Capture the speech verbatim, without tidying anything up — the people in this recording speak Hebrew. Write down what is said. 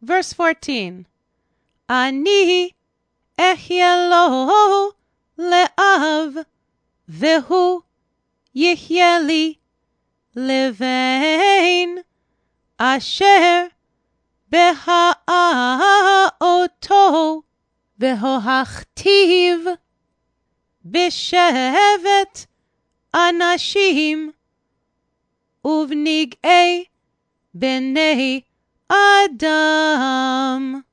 Verse fourteen. אני אחיה לו לאב, והוא יחיה לי לבן, אשר בהאותו והוכתיו בשבט אנשים ובנגעי בני אדם.